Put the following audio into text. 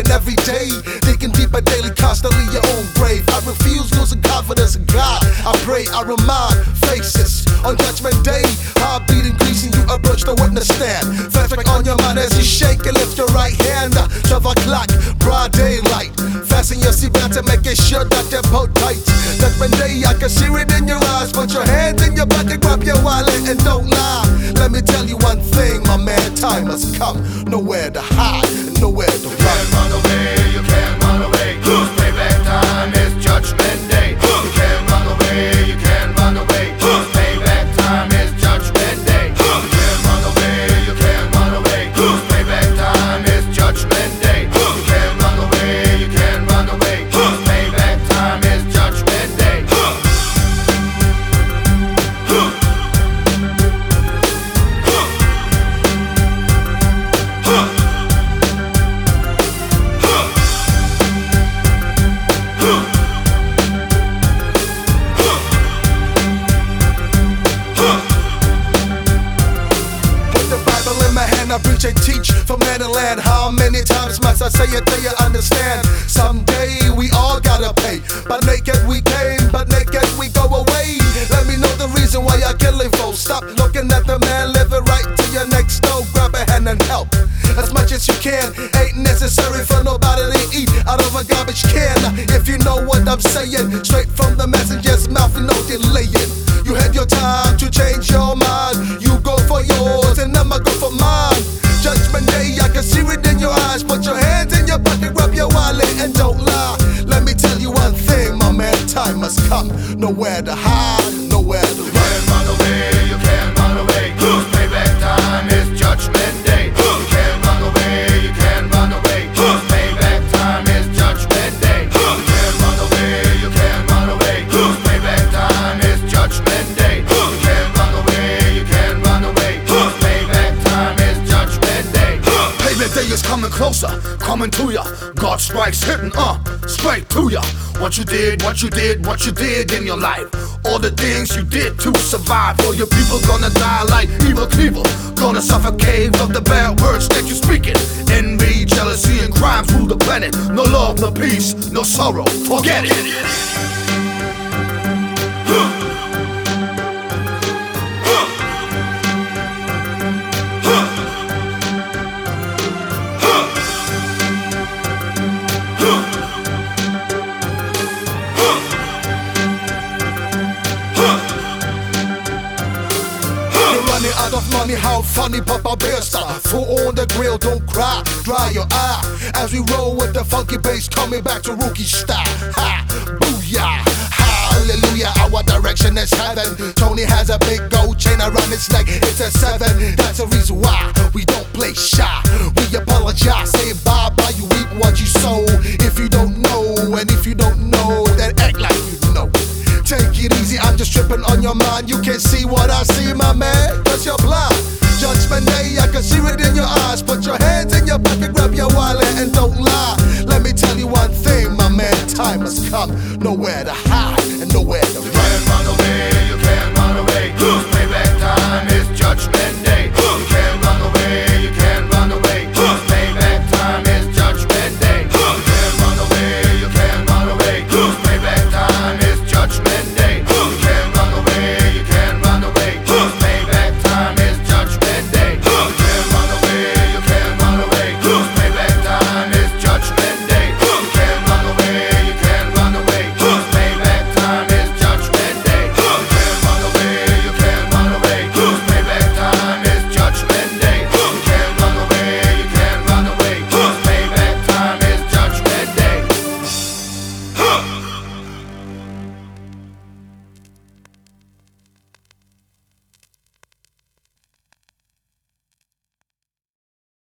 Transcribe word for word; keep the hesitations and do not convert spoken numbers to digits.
and every day, digging deeper daily, constantly your own grave. I refuse losing confidence in God. I pray, I remind faces on Judgment Day. Heart beating, greasing, you approach the witness stand. Flashback on your mind as you shake and lift your right hand. twelve o'clock, broad daylight. Fasten your seatbelt and making sure that they're both tight. Judgment Day, I can see it in your eyes. Put your hands in your pocket, grab your wallet and don't lie. Let me tell you one thing, my man, time has come. Nowhere to hide, nowhere to run. You can't run away, you can't run away. Who's payback time is Judgment Day. You can't run away, you can't run away. Who's payback time is Judgment Day. You can't run away, you can't run away. Who's payback time is Judgment Day. You can't run away, you can't run away. Who's payback time is Judgment Day. I preach and teach from land to land. How many times must I say it till you understand? Someday we all gotta pay. But naked we came, but naked we go away. Let me know the reason why you're killing folks. Stop looking at the man living right to your next door. Grab a hand and help as much as you can. Ain't necessary for nobody to eat out of a garbage can. If you know what I'm saying, straight from the messenger's mouth, no delaying. You had your time to change your mind. You go for yours and I'ma go for mine. Judgment Day, I can see it in your eyes. Put your hands in your pocket, grab your wallet and don't lie. Let me tell you one thing, my man, time must come. Nowhere to hide, nowhere to run. You can't run away, you can't run away. Who's payback time is Judgment Day. You can't run away, you can't run away. Who's payback time is Judgment Day. You can't run away, you can't run away. Who's payback time is Judgment Day. You can't run away, you can't run away. Who's payback time is Judgment Day. Payback Day is coming closer, coming to ya. God strikes hitting, uh, straight to ya. What you did, what you did, what you did in your life. All the things you did to survive. All your people gonna die like evil people. Gonna suffocate of the bad words that you speaking. Envy, jealousy, and crime rule the planet. No love, no peace, no sorrow. Forget it. Out of money, how funny Papa Bear style. Food on the grill, don't cry, dry your eye. As we roll with the funky bass, coming back to rookie style. Ha, booyah, hallelujah, our direction is heaven. Tony has a big gold chain around his neck, it's a seven. That's the reason why we don't play shy. We apologize, say bye bye, you reap what you sow. If you don't know, and if you don't know, then act like you know. Take it easy, I'm just tripping on your mind. You can't see what I see, my man, cause you're blind. Judgment Day, I can see it in your eyes. Put your hands in your pocket, grab your wallet and don't lie. Let me tell you one thing, my man, time has come. Nowhere to hide.